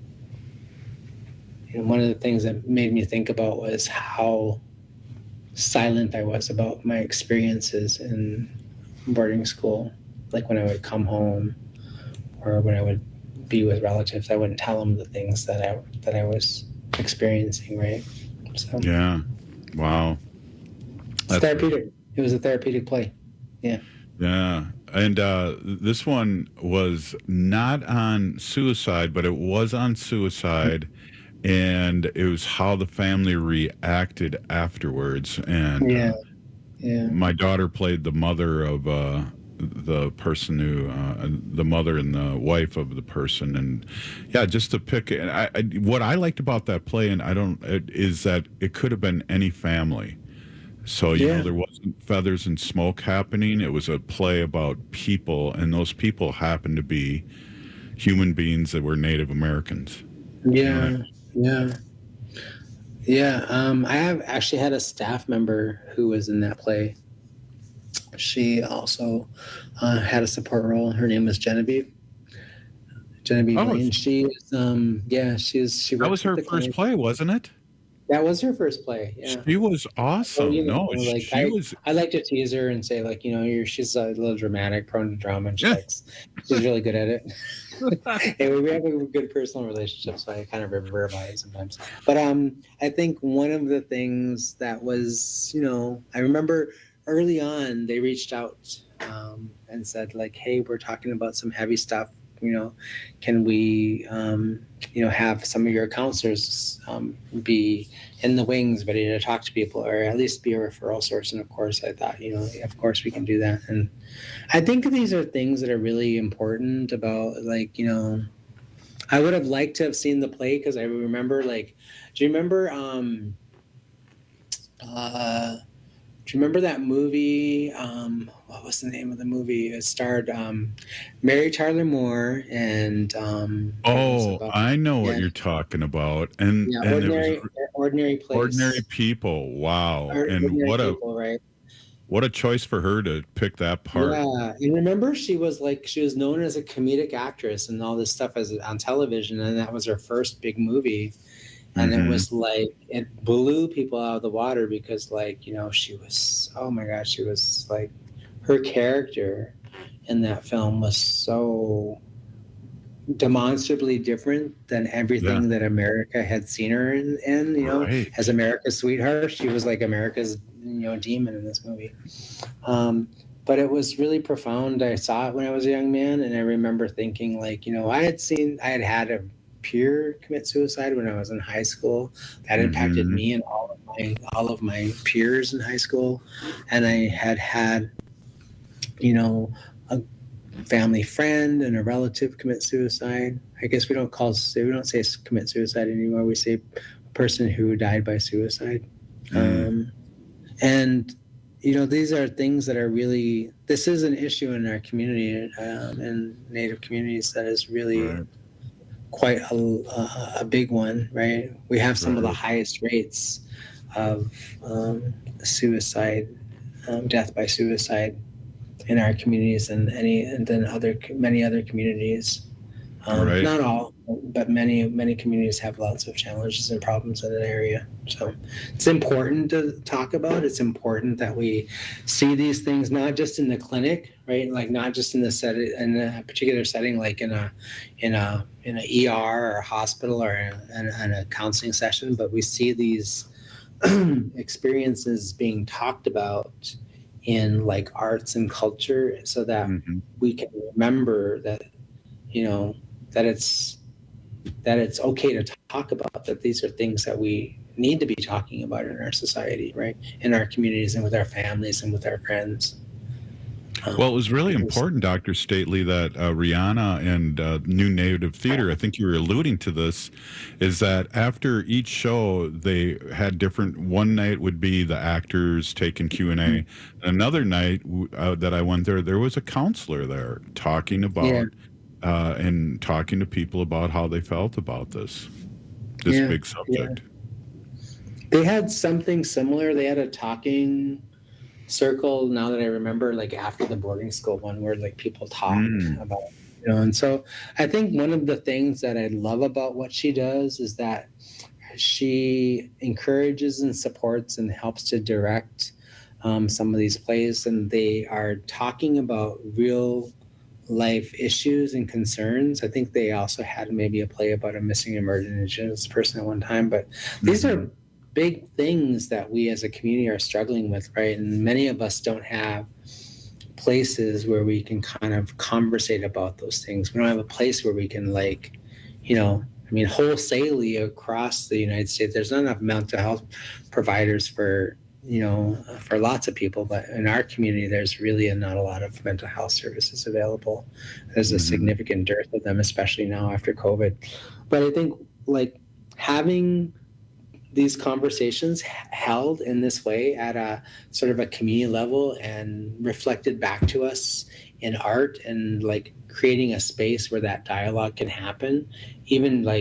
and one of the things that made me think about was how silent I was about my experiences in boarding school. Like when I would come home or when I would be with relatives, I wouldn't tell them the things that I that I was experiencing, right? So yeah. Wow. It's therapeutic. It was a therapeutic play. Yeah. Yeah. And uh, this one was not on suicide, but it was on suicide. Mm-hmm. And it was how the family reacted afterwards. And yeah, uh, yeah. my daughter played the mother of uh, the person who, uh, the mother and the wife of the person. And yeah, just to pick, I, I, what I liked about that play, and I don't, it, is that it could have been any family. So, you yeah. know, there wasn't feathers and smoke happening. It was a play about people, and those people happened to be human beings that were Native Americans. Yeah. Right? Yeah. Yeah, um, I have actually had a staff member who was in that play. She also uh, had a support role. Her name was Genevieve. Genevieve Oh, Lane. She was, um, yeah, she was. She That was her worked at the first clinic. play, wasn't it? That was her first play. Yeah. She was awesome. Well, you know, no, like she I, was. I like to tease her and say, like, you know, you're she's a little dramatic, prone to drama, and she Yeah. likes, she's really good at it. And we have a good personal relationship, so I kind of remember about it sometimes. But um, I think one of the things that was, you know, I remember early on they reached out um, and said, like, hey, we're talking about some heavy stuff. You know, can we, um, you know, have some of your counselors um, be in the wings, ready to talk to people, or at least be a referral source? And of course, I thought, you know, of course we can do that. And I think these are things that are really important about, like, you know, I would have liked to have seen the play because I remember, like, do you remember, um, uh, do you remember that movie? Um, what was the name of the movie? It starred um, Mary Tyler Moore and. Um, it was Oh, about- I know what yeah. you're talking about, and Yeah, and ordinary, it was ordinary place. Ordinary People. Wow, Or- and ordinary what a people, right? what a choice for her to pick that part. Yeah, and remember, she was like she was known as a comedic actress and all this stuff as on television, and that was her first big movie, and Mhm. it was like it blew people out of the water because, like, you know, she was, oh my gosh, she was like, her character in that film was so demonstrably different than everything Yeah. that America had seen her in, in you know, Right. as America's sweetheart. She was like America's, you know, demon in this movie. Um, but it was really profound. I saw it when I was a young man, and I remember thinking, like, you know, I had seen, I had had a peer commit suicide when I was in high school. That impacted Mhm. me and all of my all of my peers in high school, and I had had, you know, a family friend and a relative commit suicide. I guess we don't call we don't say commit suicide anymore. We say person who died by suicide. Mm. Um, and you know, these are things that are really. This is an issue in our community, um, in Native communities, that is really Right. quite a, a, a big one. Right? We have some of the Right. highest rates of um, suicide, um, death by suicide, in our communities and any and then other many other communities. Um, Right. Not all, but many many communities have lots of challenges and problems in an area. So it's important to talk about. It's important that we see these things not just in the clinic, right? Like not just in the set in a particular setting, like in a in a in a E R or a hospital or in a, in a counseling session, but we see these experiences being talked about in like arts and culture, so that Mhm. we can remember that, you know, that it's that it's okay to talk about, that these are things that we need to be talking about in our society, right? In our communities and with our families and with our friends. Um, Well, it was really important, Doctor Stately, that uh, Rihanna and uh, New Native Theater, I think you were alluding to this, is that after each show, they had different, one night would be the actors taking Q and A. Another night w- uh, that I went there, there was a counselor there talking about Yeah. uh, and talking to people about how they felt about this, this Yeah, big subject. They had something similar. They had a talking circle, now that I remember, like after the boarding school one, where like people talked Mm. about, you know. And so I think one of the things that I love about what she does is that she encourages and supports and helps to direct um, some of these plays, and they are talking about real life issues and concerns. I think they also had maybe a play about a missing emerging indigenous person at one time, but these are big things that we as a community are struggling with, right? And many of us don't have places where we can kind of conversate about those things. We don't have a place where we can, like, you know, I mean, wholesalely across the United States, there's not enough mental health providers for, you know, for lots of people, but in our community, there's really not a lot of mental health services available. There's a Mhm. significant dearth of them, especially now after COVID. But I think, like, having these conversations h- held in this way at a sort of a community level and reflected back to us in art, and like creating a space where that dialogue can happen, even like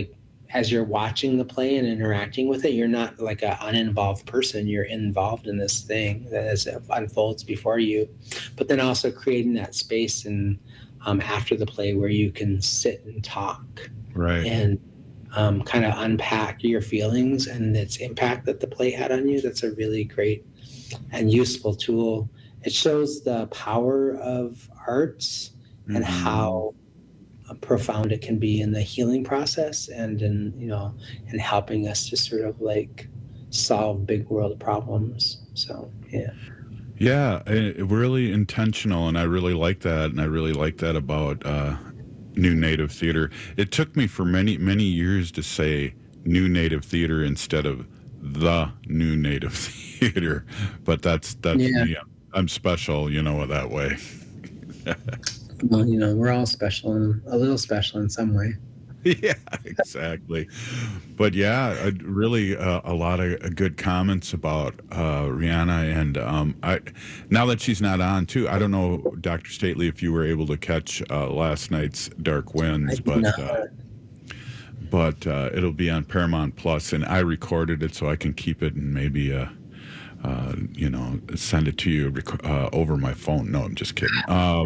as you're watching the play and interacting with it, you're not like an uninvolved person. You're involved in this thing that as it unfolds before you. But then also creating that space and um, after the play where you can sit and talk, right, and um, kind of unpack your feelings and its impact that the play had on you. That's a really great and useful tool. It shows the power of arts mm-hmm. and how profound it can be in the healing process and in, you know, in helping us to sort of like solve big world problems. So, yeah. Yeah, it, really intentional. And I really like that. And I really like that about uh, New Native Theater. It took me for many, many years to say New Native Theater instead of the New Native Theater. But that's, that's yeah. me. I'm special, you know, that way. Well, you know, we're all special and a little special in some way. Yeah, exactly. But yeah, uh, really uh, a lot of uh, good comments about uh, Rihanna. And um, I, now that she's not on too, I don't know, Doctor Stately, if you were able to catch uh, last night's Dark Winds, but uh, but uh, it'll be on Paramount Plus, and I recorded it so I can keep it and maybe uh, Uh, you know, send it to you uh, over my phone. No, I'm just kidding. Um,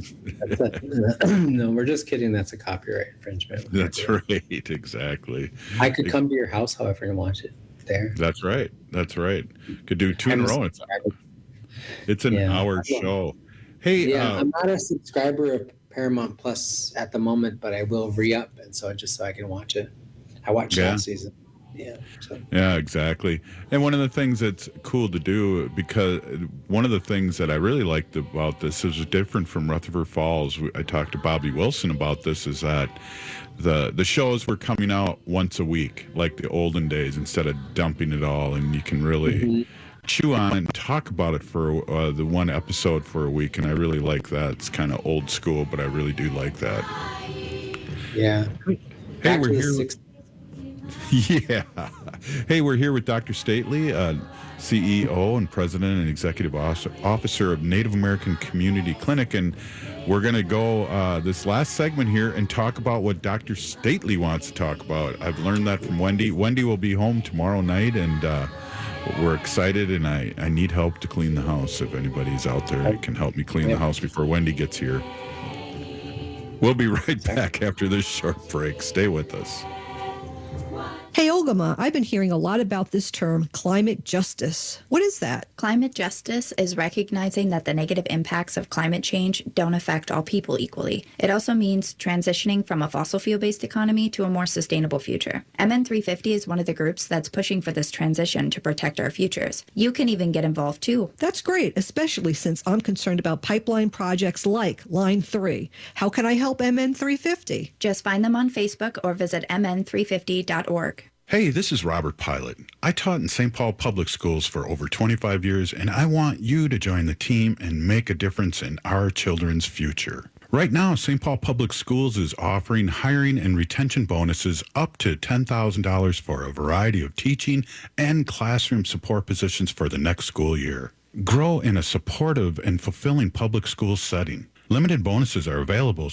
no, we're just kidding. That's a copyright infringement. That's right. Exactly. I could come to your house, however, and watch it there. That's right. That's right. Could do two in a row. It's, it's an yeah. hour show. Hey, yeah, uh, I'm not a subscriber of Paramount Plus at the moment, but I will re-up, and so just so I can watch it. I watched yeah. last season. Yeah. So. Yeah, exactly. And one of the things that's cool to do, because one of the things that I really liked about this is different from Rutherford Falls. I talked to Bobby Wilson about this, is that the the shows were coming out once a week, like the olden days, instead of dumping it all, and you can really mm-hmm. chew on it and talk about it for uh, the one episode for a week. And I really like that. It's kind of old school, but I really do like that. Yeah. Hey, Back we're here. six- Yeah. Hey, we're here with Doctor Stately, uh, C E O and President and Executive Officer of Native American Community Clinic. And we're going to go uh, this last segment here and talk about what Doctor Stately wants to talk about. I've learned that from Wendy. Wendy will be home tomorrow night, and uh, we're excited, and I, I need help to clean the house. If anybody's out there that can help me clean the house before Wendy gets here. We'll be right back after this short break. Stay with us. Hey, Olgama, I've been hearing a lot about this term, climate justice. What is that? Climate justice is recognizing that the negative impacts of climate change don't affect all people equally. It also means transitioning from a fossil fuel-based economy to a more sustainable future. M N three fifty is one of the groups that's pushing for this transition to protect our futures. You can even get involved too. That's great, especially since I'm concerned about pipeline projects like Line three. How can I help M N three fifty? Just find them on Facebook or visit m n three fifty dot org. Hey, this is Robert Pilot. I taught in Saint Paul Public Schools for over twenty-five years, and I want you to join the team and make a difference in our children's future. Right now, Saint Paul Public Schools is offering hiring and retention bonuses up to ten thousand dollars for a variety of teaching and classroom support positions for the next school year. Grow in a supportive and fulfilling public school setting. Limited bonuses are available.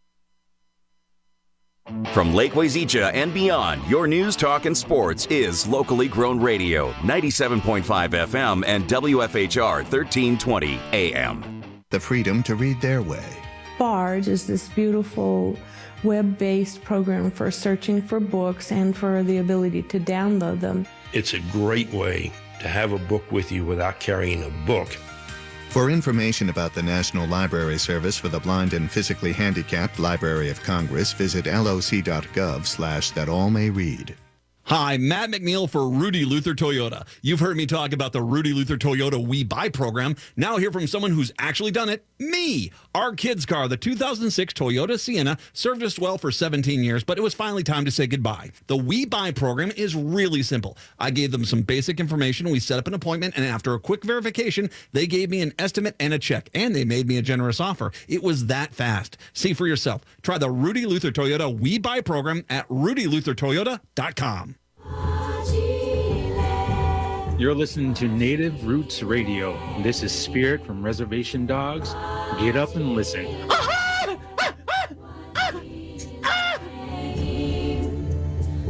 From Lake Wazeecha and beyond, your news, talk, and sports is locally grown radio, ninety-seven point five F M and W F H R thirteen twenty A M. The freedom to read their way. Barge is this beautiful web-based program for searching for books and for the ability to download them. It's a great way to have a book with you without carrying a book. For information about the National Library Service for the Blind and Physically Handicapped Library of Congress, visit loc.gov slash that all may read. Hi, Matt McNeil for Rudy Luther Toyota. You've heard me talk about the Rudy Luther Toyota We Buy program. Now hear from someone who's actually done it, me. Our kids' car, the two thousand six Toyota Sienna, served us well for seventeen years, but it was finally time to say goodbye. The We Buy program is really simple. I gave them some basic information, we set up an appointment, and after a quick verification, they gave me an estimate and a check, and they made me a generous offer. It was that fast. See for yourself. Try the Rudy Luther Toyota We Buy program at rudy luther toyota dot com. You're listening to Native Roots Radio. This is Spirit from Reservation Dogs. Get up and listen.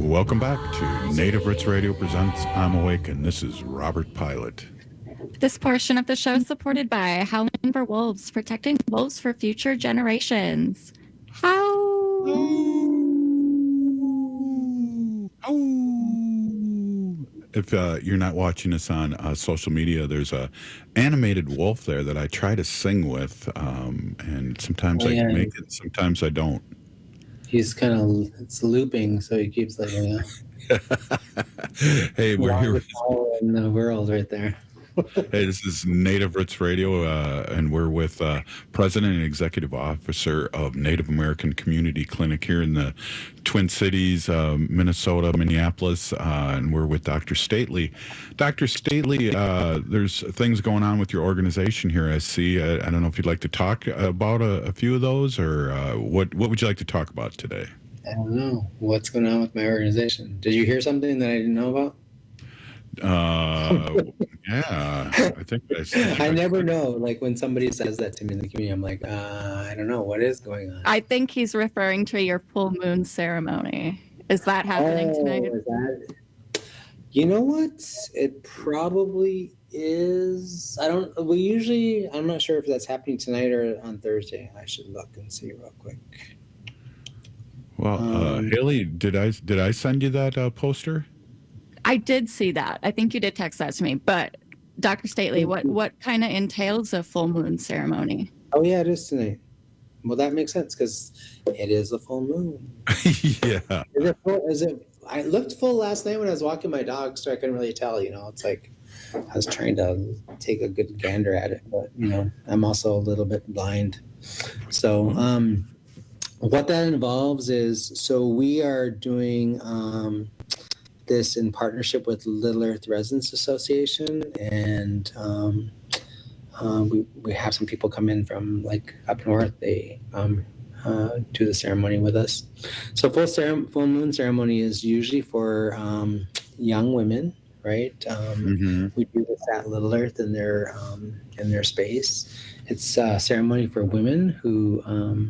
Welcome back to Native Roots Radio presents I'm Awake, and this is Robert Pilot. This portion of the show is supported by Howling for Wolves, protecting wolves for future generations. How? If uh, you're not watching us on uh, social media, there's a animated wolf there that I try to sing with, um, and sometimes Oh, I yeah. make it, sometimes I don't. He's kind of it's looping, so he keeps like, you know. Hey, we're here. Longest owl in the world, right there. Hey, this is Native Roots Radio, uh, and we're with uh, President and Executive Officer of Native American Community Clinic here in the Twin Cities, uh, Minnesota, Minneapolis, uh, and we're with Doctor Stately. Doctor Stately, uh, there's things going on with your organization here, I see. I, I don't know if you'd like to talk about a, a few of those, or uh, what, what would you like to talk about today? I don't know what's going on with my organization. Did you hear something that I didn't know about? Uh, yeah, I think I, I never know. Like when somebody says that to me in the community, I'm like, uh, I don't know what is going on. I think he's referring to your full moon ceremony. Is that happening Oh, tonight? is that- You know what? It probably is. I don't. We usually. I'm not sure if that's happening tonight or on Thursday. I should look and see real quick. Well, uh, Um, Haley, did I did I send you that uh, poster? I did see that. I think you did text that to me. But Doctor Stately, what, what kind of entails a full moon ceremony? Oh yeah, it is tonight. Well, that makes sense because it is a full moon. Yeah. Is it full? Is it? I looked full last night when I was walking my dog, so I couldn't really tell. You know, it's like I was trying to take a good gander at it, but you know, I'm also a little bit blind. So, um, what that involves is, so we are doing um, this in partnership with Little Earth Residents Association, and um, um, we we have some people come in from like up north. They um, uh, do the ceremony with us. So full cere- full moon ceremony is usually for um, young women, right? Um, Mhm. We do this at Little Earth in their um, in their space. It's a ceremony for women who. Um,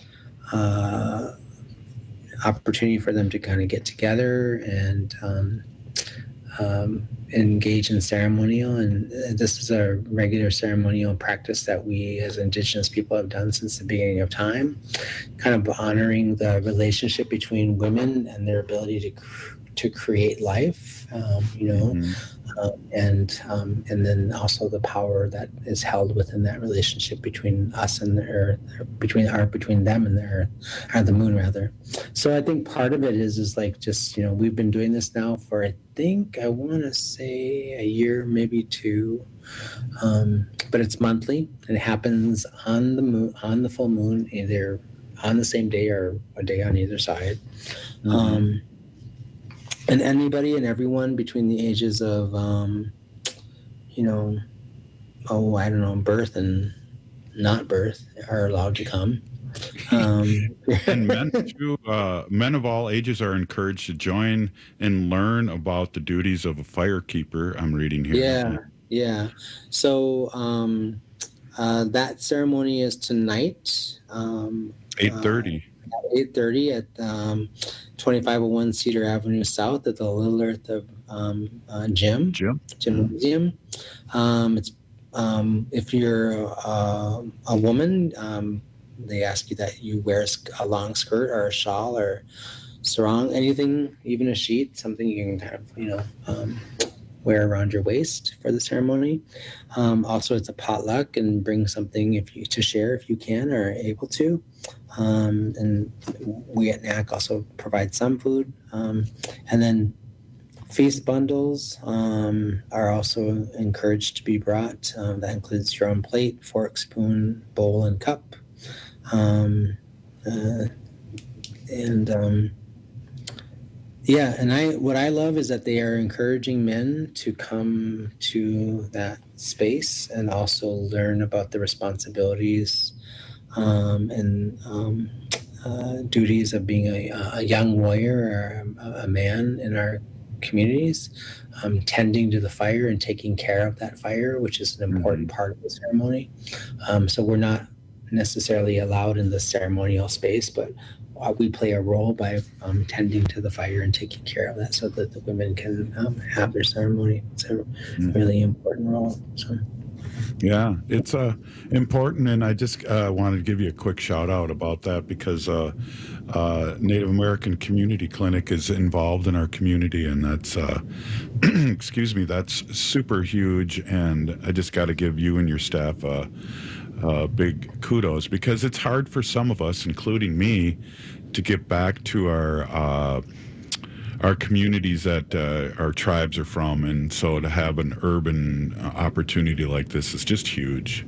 uh, opportunity for them to kind of get together and um, um, engage in ceremonial. And this is a regular ceremonial practice that we as Indigenous people have done since the beginning of time, kind of honoring the relationship between women and their ability to cr- to create life, um, you know, um, and um, and then also the power that is held within that relationship between us and the earth, or between our between them and the earth, or the moon rather. So I think part of it is is like just, you know, we've been doing this now for I think I want to say a year, maybe two, um, but it's monthly. It happens on the moon, on the full moon, either on the same day or a day on either side. Mhm. Um, and anybody and everyone between the ages of, um, you know, oh, I don't know, birth and not birth are allowed to come. Um, And men too, uh, men of all ages are encouraged to join and learn about the duties of a firekeeper. I'm reading here. Yeah, yeah. So um, uh, that ceremony is tonight. Um, eight thirty. Uh, eight thirty at um, twenty-five oh one Cedar Avenue South at the Little Earth of um, uh, Gym. Gym. Gymnasium. Um, it's um, if you're uh, a woman, um, they ask you that you wear a sk- a long skirt or a shawl or sarong, anything, even a sheet, something you can kind of, you know, um, wear around your waist for the ceremony. Um, also, it's a potluck, and bring something if you to share if you can or are able to. Um, and we at N A C also provide some food, um, and then feast bundles um, are also encouraged to be brought. Um, that includes your own plate, fork, spoon, bowl, and cup. Um, uh, and um, yeah, and I what I love is that they are encouraging men to come to that space and also learn about the responsibilities um, and um, uh, duties of being a, a young warrior or a, a man in our communities, um, tending to the fire and taking care of that fire, which is an important part of the ceremony. Um, so we're not necessarily allowed in the ceremonial space, but we play a role by um, tending to the fire and taking care of that so that the women can um, have their ceremony. It's a mm-hmm. really important role. So. Yeah, it's uh, important, and I just uh, wanted to give you a quick shout out about that because uh, uh, Native American Community Clinic is involved in our community, and that's, uh, excuse me, that's super huge, and I just got to give you and your staff uh, uh, big kudos because it's hard for some of us, including me, to get back to our uh, our communities that uh, our tribes are from, and so to have an urban opportunity like this is just huge.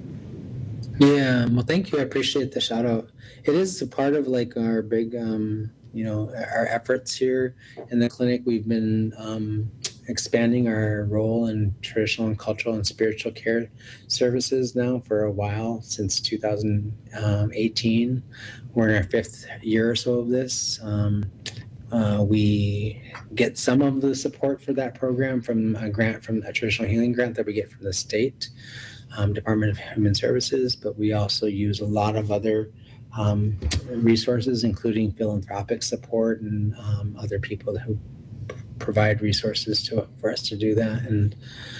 Yeah, well, thank you. I appreciate the shout out. It is a part of like our big, um, you know, our efforts here in the clinic. We've been um, expanding our role in traditional and cultural and spiritual care services now for a while, since two thousand eighteen. We're in our fifth year or so of this. Um, Uh, we get some of the support for that program from a grant, from a traditional healing grant that we get from the state um, Department of Human Services, but we also use a lot of other um, resources, including philanthropic support and um, other people who p- provide resources to for us to do that. And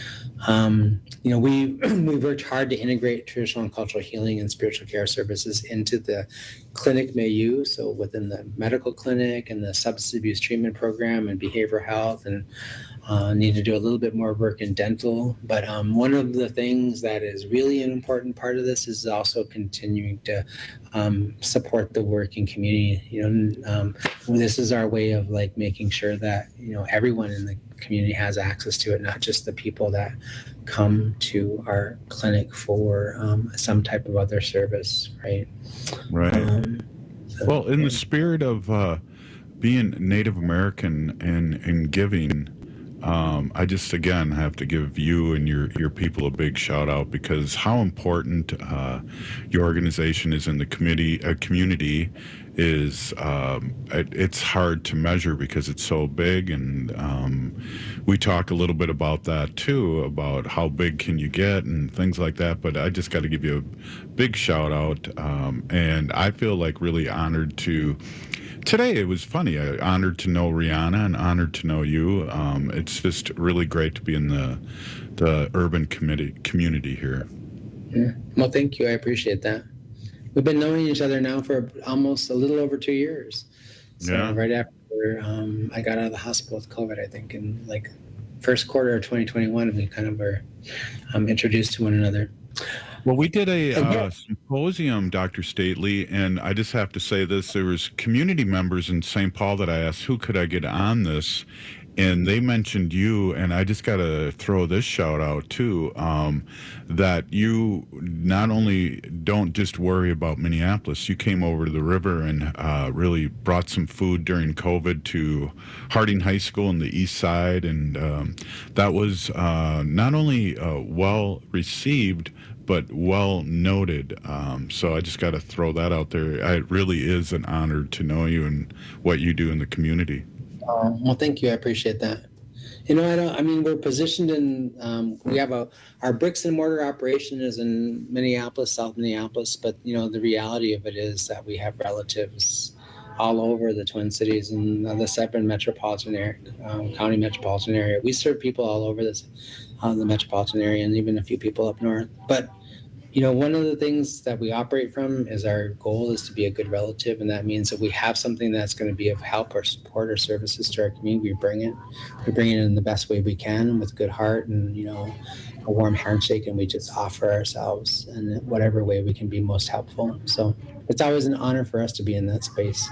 Um, you know, we we worked hard to integrate traditional and cultural healing and spiritual care services into the clinic milieu. So within the medical clinic and the substance abuse treatment program and behavioral health, and uh, need to do a little bit more work in dental. But um, one of the things that is really an important part of this is also continuing to um, support the working community. You know, um, this is our way of like making sure that, you know, everyone in the community has access to it, not just the people that come to our clinic for um, some type of other service, right? Right. Um, so, well, in yeah. the spirit of uh, being Native American and, and giving, um, I just, again, have to give you and your, your people a big shout out, because how important uh, your organization is in the committee, uh, community is, um, it, it's hard to measure because it's so big. And um, we talk a little bit about that too, about how big can you get and things like that. But I just got to give you a big shout out. Um, and I feel like really honored to, today it was funny, I honored to know Rihanna and honored to know you. Um, it's just really great to be in the, the urban committee, community here. Yeah. Well, thank you. I appreciate that. We've been knowing each other now for almost a little over two years. So yeah. right after um, I got out of the hospital with COVID, I think in like first quarter of twenty twenty-one, we kind of were um, introduced to one another. Well, we did a uh, symposium, Doctor Stately, and I just have to say this. There was community members in Saint Paul that I asked, who could I get on this? And they mentioned you, and I just got to throw this shout out too, um, that you not only don't just worry about Minneapolis, you came over to the river and uh, really brought some food during COVID to Harding High School in the east side, and um, that was uh, not only uh, well received, but well noted. Um, so I just got to throw that out there. It really is an honor to know you and what you do in the community. Uh, well, thank you. I appreciate that. You know, I don't. I mean, we're positioned in. Um, we have a our bricks and mortar operation is in Minneapolis, South Minneapolis. But you know, the reality of it is that we have relatives all over the Twin Cities and the seven metropolitan area, um, county metropolitan area. We serve people all over this, uh, the metropolitan area, and even a few people up north. But you know, one of the things that we operate from is our goal is to be a good relative, and that means that we have something that's going to be of help or support or services to our community. We bring it, we bring it in the best way we can with good heart and, you know, a warm handshake, and we just offer ourselves in whatever way we can be most helpful. So it's always an honor for us to be in that space.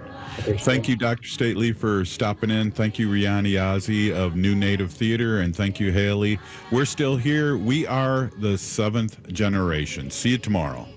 Thank you, Doctor Stately, for stopping in. Thank you, Rihanna Yazzie of New Native Theater, and thank you, Haley. We're still here. We are the seventh generation. See you tomorrow.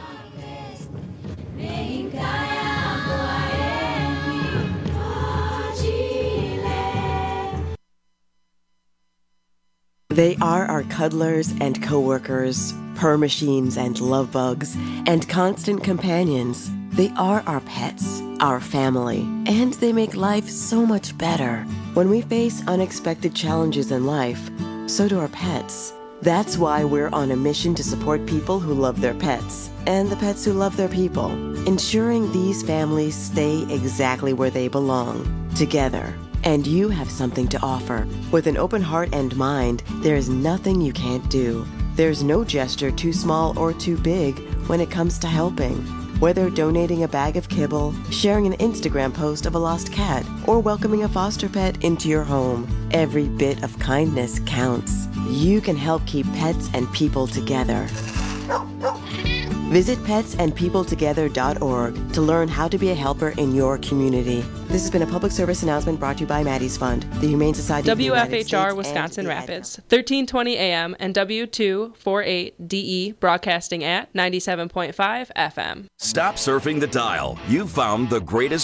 They are our cuddlers and coworkers, purr machines and love bugs, and constant companions. They are our pets, our family, and they make life so much better. When we face unexpected challenges in life, so do our pets. That's why we're on a mission to support people who love their pets and the pets who love their people, ensuring these families stay exactly where they belong, together. And you have something to offer. With an open heart and mind, there is nothing you can't do. There's no gesture too small or too big when it comes to helping. Whether donating a bag of kibble, sharing an Instagram post of a lost cat, or welcoming a foster pet into your home, every bit of kindness counts. You can help keep pets and people together. Visit pets and people together dot org to learn how to be a helper in your community. This has been a public service announcement brought to you by Maddie's Fund, the Humane Society of the W F H R United States, Wisconsin Rapids, thirteen twenty A M and W two forty-eight D E broadcasting at ninety-seven point five F M. Stop surfing the dial. You've found the greatest